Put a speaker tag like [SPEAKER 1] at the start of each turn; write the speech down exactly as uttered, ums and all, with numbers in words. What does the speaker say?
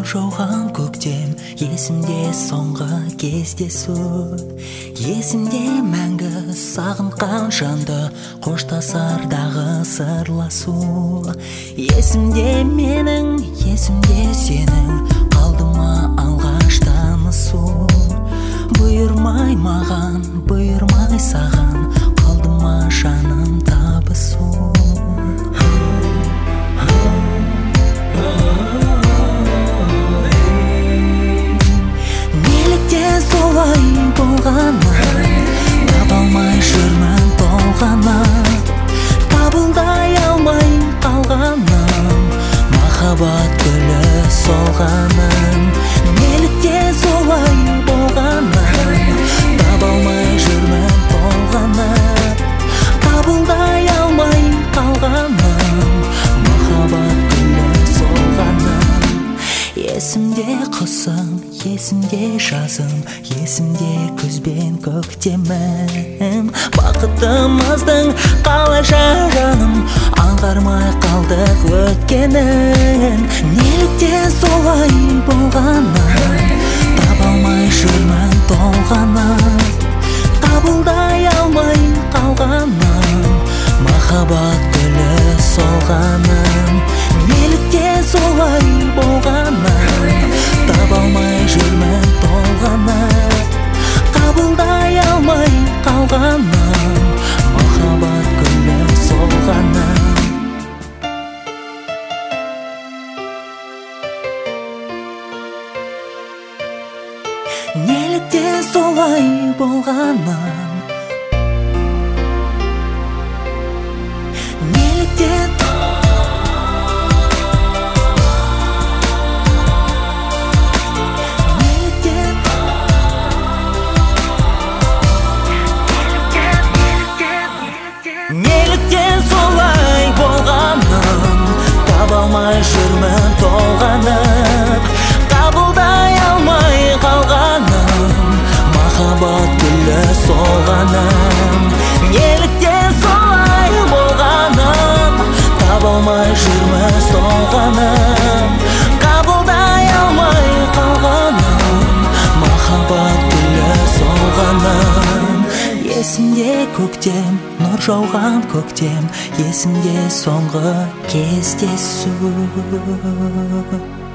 [SPEAKER 1] жауған көктем, есімде соңғы кездесу. Есімде мәңгі сағынған жанды қоштасардағы сырласу. Есімде менің, есімде сенің, қалды ма алғаш танысу. Бұйырмай маған, бұйырмай саған, қалды ма жаным табысу. Неліктен солай болғаны, таба алмай жүрмін толғаны, қабылдай алмай қалғаным, махаббат гүлі солғаным. Неліктен солай болғаны, таба алмай жүрмін толғаны, қабылдай алмай қалғаным, махаббат гүлі солғаным. Есімде құсым, есімде жазым, есімде күз бен көктемім. Бақытымыздың қалайша жаным, аңғармай қалдық өткенін. Неліктен солай болғаны, таба алмай жүрмін толғаны, қабылдай алмай қалғаным, махаббат гүлі солғаным. Неліктен солай болғаны, таба алмай жүрмін толғаны, қабылдай алмай қалғаным, махаббат гүлі солғаным. Неліктен солай болғаным, неліктен Неліктен солай болғаным, таба алмай жүрмін толғанып, қабылдай алмай қалғаным, махаббат гүлі солғаным. Неліктен солай болғаным, таба алмай жүрмін толғанып, қабылдай алмай қалғаным, махаббат гүлі солғаным. Есімде көктем, нұр жауған көктем, есімде соңғы кездесу.